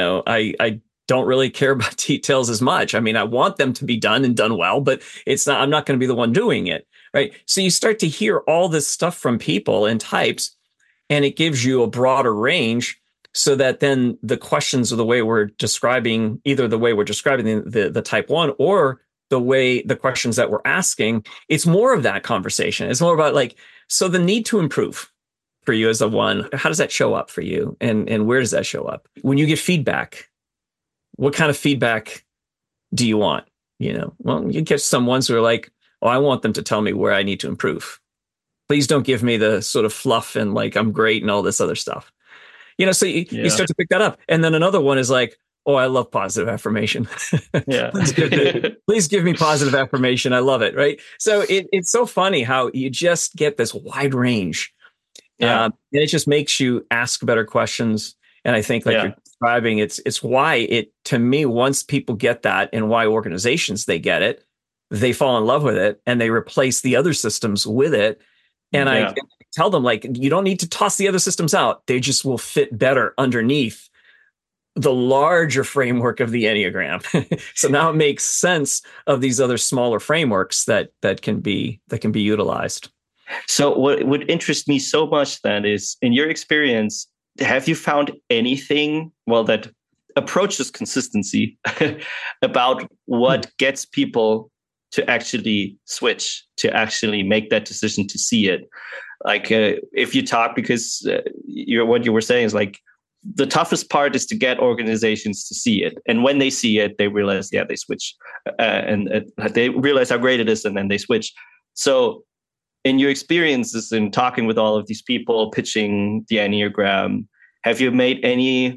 I don't really care about details as much. I mean, I want them to be done and done well, but I'm not going to be the one doing it. Right. So you start to hear all this stuff from people and types, and it gives you a broader range. So that then the questions of the way we're describing, either the way we're describing the type 1 or the questions that we're asking, it's more of that conversation. It's more about like, so the need to improve for you as a 1, how does that show up for you? And where does that show up? When you get feedback, what kind of feedback do you want? Well, you get some ones who are like, I want them to tell me where I need to improve. Please don't give me the sort of fluff and like, I'm great and all this other stuff. So you start to pick that up. And then another one is like, I love positive affirmation. Yeah. Please give me positive affirmation. I love it. Right. So it's so funny how you just get this wide range. And it just makes you ask better questions. And I think you're describing, it's why to me, once people get that, and why organizations, they get it, they fall in love with it, and they replace the other systems with it. And I tell them, like, you don't need to toss the other systems out. They just will fit better underneath the larger framework of the Enneagram. So now it makes sense of these other smaller frameworks that can be utilized. So what would interest me so much then is, in your experience, have you found anything, that approaches consistency about what gets people to actually switch, to actually make that decision to see it? Like if you talk, because what you were saying is like, the toughest part is to get organizations to see it. And when they see it, they realize, they switch. And they realize how great it is, and then they switch. So in your experiences in talking with all of these people, pitching the Enneagram, have you made any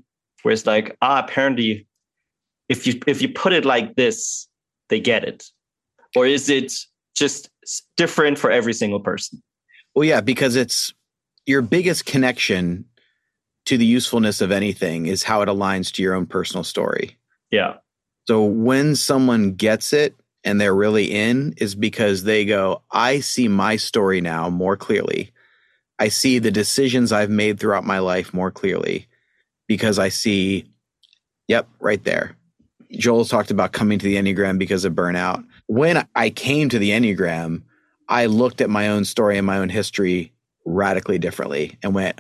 where it's like, apparently if you put it like this, they get it? Or is it just different for every single person? Well, yeah, because it's your biggest connection to the usefulness of anything is how it aligns to your own personal story. Yeah. So when someone gets it and they're really in, is because they go, I see my story now more clearly. I see the decisions I've made throughout my life more clearly because I see, yep, right there. Joel talked about coming to the Enneagram because of burnout. When I came to the Enneagram, I looked at my own story and my own history radically differently and went,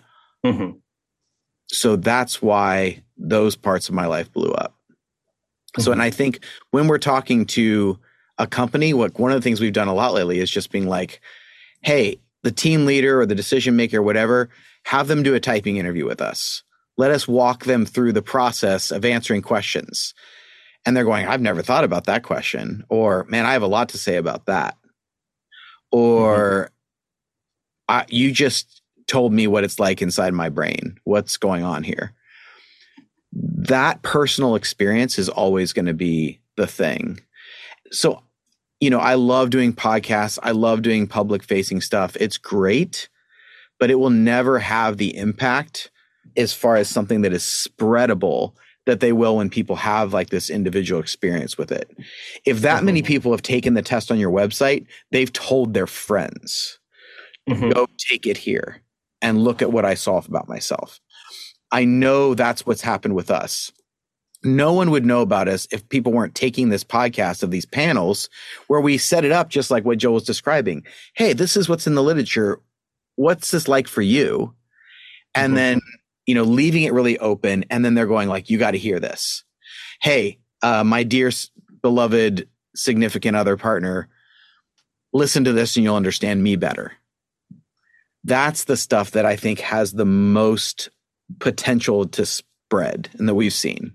so that's why those parts of my life blew up. So, and I think when we're talking to a company, one of the things we've done a lot lately is just being like, hey, the team leader or the decision maker, whatever, have them do a typing interview with us. Let us walk them through the process of answering questions. And they're going, I've never thought about that question. Or, man, I have a lot to say about that. Or, you just told me what it's like inside my brain. What's going on here? That personal experience is always going to be the thing. So, I love doing podcasts. I love doing public facing stuff. It's great, but it will never have the impact as far as something that is spreadable that they will when people have like this individual experience with it. If that many people have taken the test on your website, they've told their friends, go take it here and look at what I saw about myself. I know that's what's happened with us. No one would know about us if people weren't taking this podcast of these panels where we set it up just like what Joel was describing. Hey, this is what's in the literature. What's this like for you? And then, leaving it really open. And then they're going like, you got to hear this. Hey, my dear beloved significant other partner, listen to this and you'll understand me better. That's the stuff that I think has the most potential to spread and that we've seen.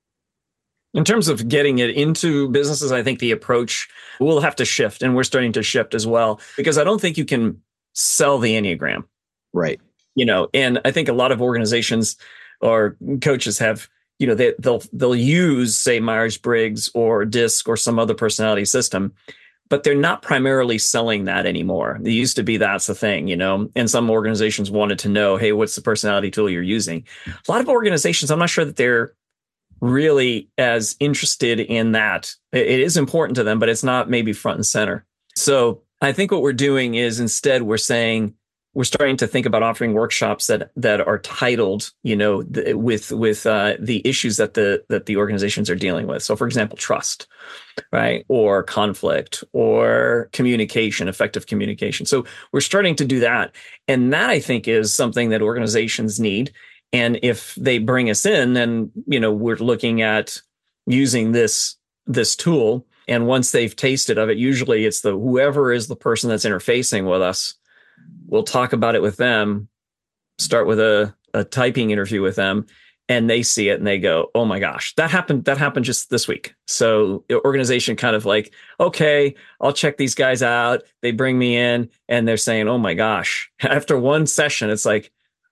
In terms of getting it into businesses, I think the approach will have to shift, and we're starting to shift as well, because I don't think you can sell the Enneagram. Right. And I think a lot of organizations or coaches have, they'll use, say, Myers-Briggs or DISC or some other personality system, but they're not primarily selling that anymore. It used to be that's the thing, and some organizations wanted to know, hey, what's the personality tool you're using? A lot of organizations, I'm not sure that they're really as interested in that. It is important to them, but it's not maybe front and center. So I think what we're doing is instead we're starting to think about offering workshops that are titled, with the issues that the organizations are dealing with. So, for example, trust, right, or conflict, or communication, effective communication. So we're starting to do that, and that I think is something that organizations need. And if they bring us in, then we're looking at using this tool. And once they've tasted of it, usually it's whoever is the person that's interfacing with us. We'll talk about it with them, start with a typing interview with them, and they see it and they go, oh my gosh, that happened just this week. So the organization kind of like, okay, I'll check these guys out. They bring me in and they're saying, oh my gosh, after one session, it's like,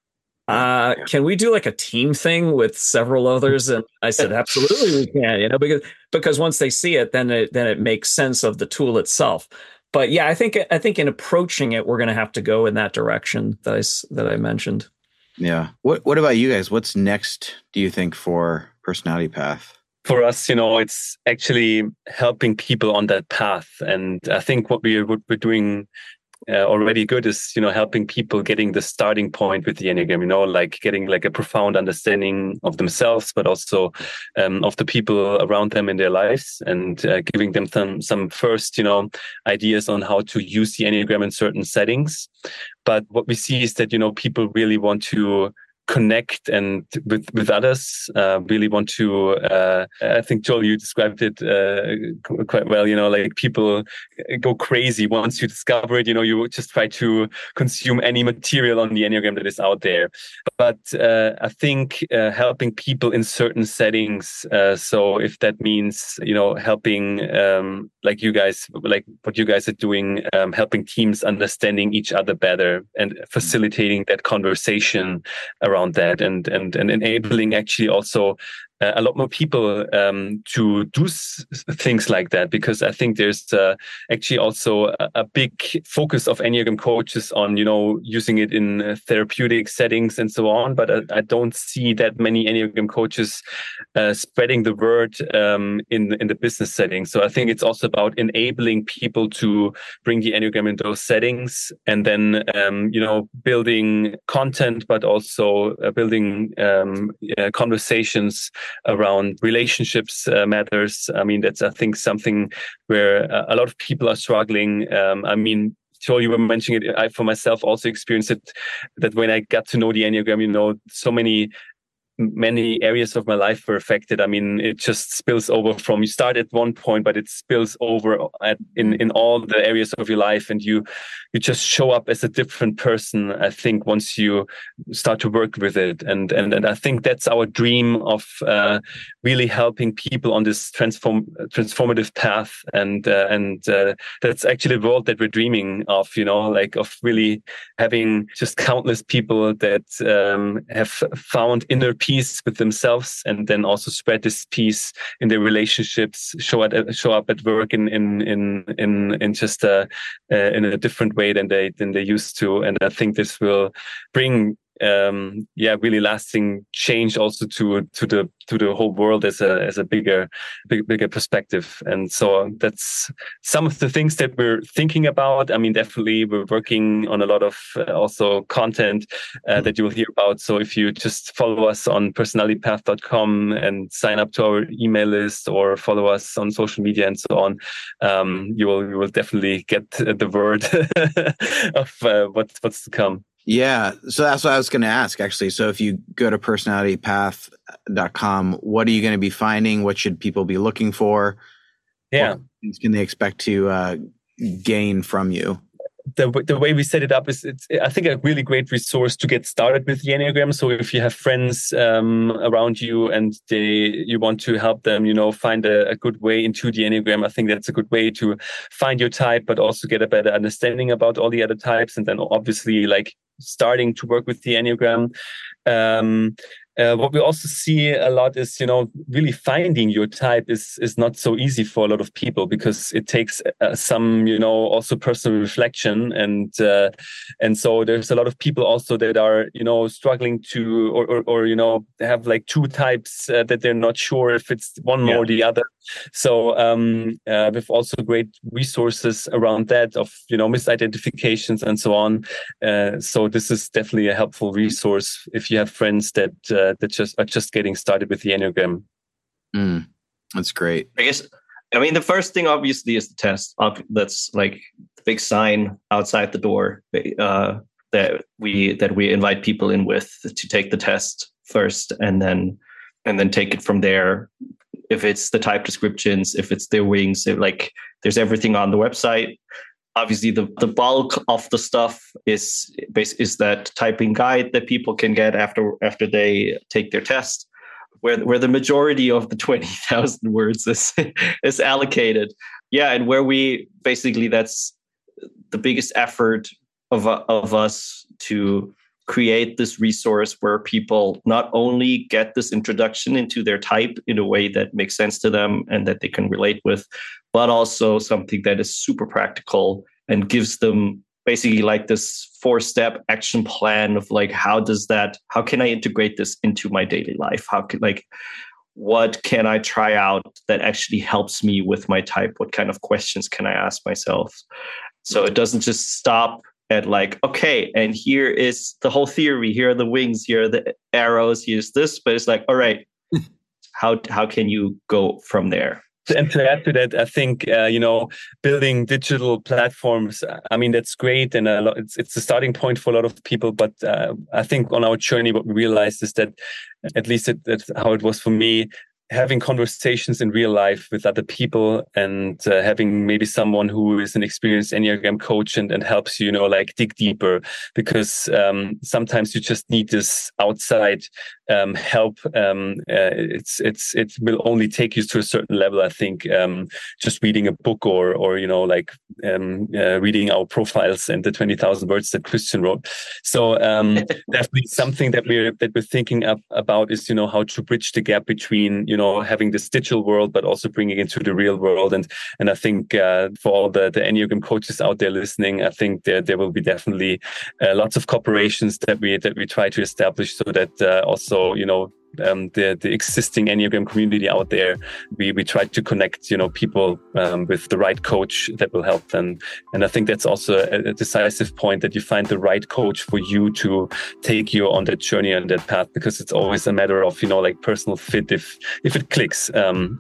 can we do like a team thing with several others? And I said, absolutely we can, because once they see it, then it makes sense of the tool itself. But yeah, I think in approaching it, we're going to have to go in that direction that I mentioned. Yeah. What about you guys? What's next, do you think, for Personality Path? For us, it's actually helping people on that path. And I think what we're doing already good is, helping people getting the starting point with the Enneagram, like getting like a profound understanding of themselves, but also of the people around them in their lives, and giving them some first, ideas on how to use the Enneagram in certain settings. But what we see is that, people really want to connect and with others, really want to, I think, Joel, you described it quite well, like people go crazy once you discover it, you just try to consume any material on the Enneagram that is out there. But I think helping people in certain settings, so if that means, helping, like you guys, like what you guys are doing, helping teams understanding each other better and facilitating that conversation around around that, and enabling actually also a lot more people to do things like that, because I think there's actually also a big focus of Enneagram coaches on, using it in therapeutic settings and so on. But I don't see that many Enneagram coaches spreading the word in the business setting. So I think it's also about enabling people to bring the Enneagram in those settings, and then building content, but also building conversations around relationships matters. I mean, that's, I think, something where a lot of people are struggling. Joel, you were mentioning it. I, for myself, also experienced it, that when I got to know the Enneagram, so many areas of my life were affected. I mean, it just spills over from, you start at one point, but it spills over in all the areas of your life, and you just show up as a different person, I think, once you start to work with it. And I think that's our dream of really helping people on this transformative path. And that's actually the world that we're dreaming of, of really having just countless people that have found inner peace with themselves, and then also spread this peace in their relationships, show up at work in just in a different way than they used to. And I think this will bring really lasting change also to the whole world as a bigger perspective. And so that's some of the things that we're thinking about. I mean, definitely we're working on a lot of also content that you will hear about. So if you just follow us on personalitypath.com and sign up to our email list, or follow us on social media and so on, you will definitely get the word of what's to come. Yeah. So that's what I was going to ask, actually. So if you go to personalitypath.com, what are you going to be finding? What should people be looking for? Yeah. What things can they expect to gain from you? The way we set it up is, it's, I think, a really great resource to get started with the Enneagram. So if you have friends around you and you want to help them, find a good way into the Enneagram, I think that's a good way to find your type, but also get a better understanding about all the other types. And then obviously, starting to work with the Enneagram. What we also see a lot is, really finding your type is not so easy for a lot of people, because it takes some, also personal reflection. And so there's a lot of people also that are, struggling to, or have two types that they're not sure if it's one more or the other. So with also great resources around that of, misidentifications and so on. So this is definitely a helpful resource if you have friends that are just getting started with the Enneagram. That's great. The first thing obviously is the test. That's the big sign outside the door that we invite people in with, to take the test first, and then take it from there. If it's the type descriptions, if it's their wings, there's everything on the website. Obviously, the bulk of the stuff is that typing guide that people can get after they take their test, where the majority of the 20,000 words is allocated. Yeah, and where we basically, that's the biggest effort of us to create this resource where people not only get this introduction into their type in a way that makes sense to them and that they can relate with, but also something that is super practical and gives them basically this 4-step action plan of how can I integrate this into my daily life? What can I try out that actually helps me with my type? What kind of questions can I ask myself? So it doesn't just stop at okay, and here is the whole theory, here are the wings, here are the arrows, here's this, but it's all right, how can you go from there? And to add to that, I think, building digital platforms, that's great. And it's a starting point for a lot of people. But I think on our journey, what we realized is that, at least that's how it was for me, having conversations in real life with other people, and having maybe someone who is an experienced Enneagram coach and helps you, dig deeper, because sometimes you just need this outside help. It will only take you to a certain level. I think just reading a book or reading our profiles and the 20,000 words that Christian wrote. So definitely something that we're thinking about is how to bridge the gap between having this digital world but also bringing it to the real world. And I think for all the Enneagram coaches out there listening, I think there will be definitely lots of cooperations that we try to establish, so that also the existing Enneagram community out there, we try to connect people with the right coach that will help them. And I think that's also a decisive point, that you find the right coach for you to take you on that journey and that path, because it's always a matter of personal fit if it clicks. And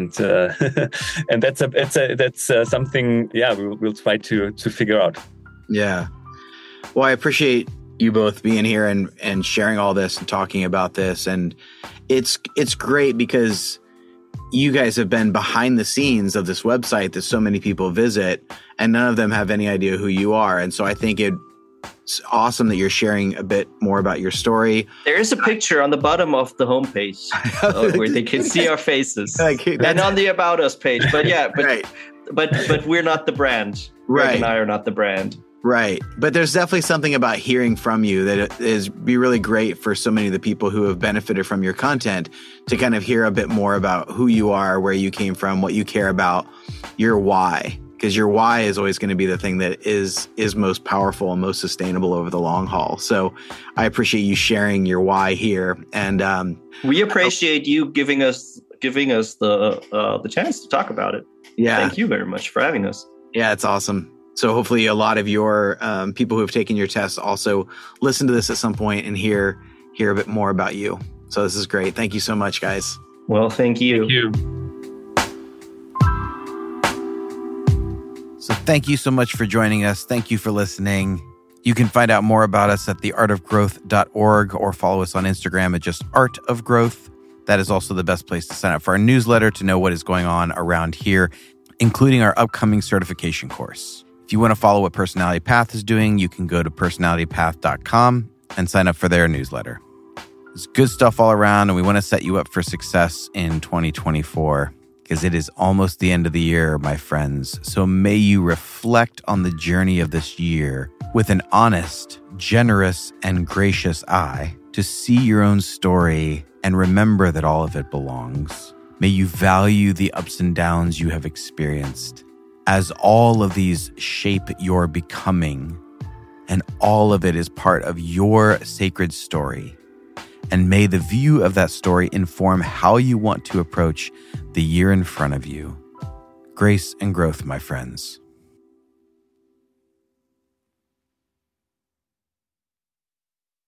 that's something we'll try to figure out. Yeah. Well, I appreciate you both being here and sharing all this and talking about this. And it's great because you guys have been behind the scenes of this website that so many people visit, and none of them have any idea who you are. And so I think it's awesome that you're sharing a bit more about your story. There is a picture on the bottom of the homepage where they can see our faces, and on the About Us page. But right. but we're not the brand. Right. Greg and I are not the brand. Right. But there's definitely something about hearing from you that be really great for so many of the people who have benefited from your content, to kind of hear a bit more about who you are, where you came from, what you care about, your why. Because your why is always going to be the thing that is most powerful and most sustainable over the long haul. So I appreciate you sharing your why here. And we appreciate you giving us the chance to talk about it. Yeah. Thank you very much for having us. Yeah, it's awesome. So hopefully a lot of your people who have taken your test also listen to this at some point and hear a bit more about you. So this is great. Thank you so much, guys. Well, thank you. Thank you. So thank you so much for joining us. Thank you for listening. You can find out more about us at theartofgrowth.org or follow us on Instagram at just Art of Growth. That is also the best place to sign up for our newsletter to know what is going on around here, including our upcoming certification course. If you want to follow what Personality Path is doing, you can go to personalitypath.com and sign up for their newsletter. There's good stuff all around, and we want to set you up for success in 2024 because it is almost the end of the year, my friends. So may you reflect on the journey of this year with an honest, generous, and gracious eye to see your own story and remember that all of it belongs. May you value the ups and downs you have experienced, as all of these shape your becoming, and all of it is part of your sacred story. And may the view of that story inform how you want to approach the year in front of you. Grace and growth, my friends.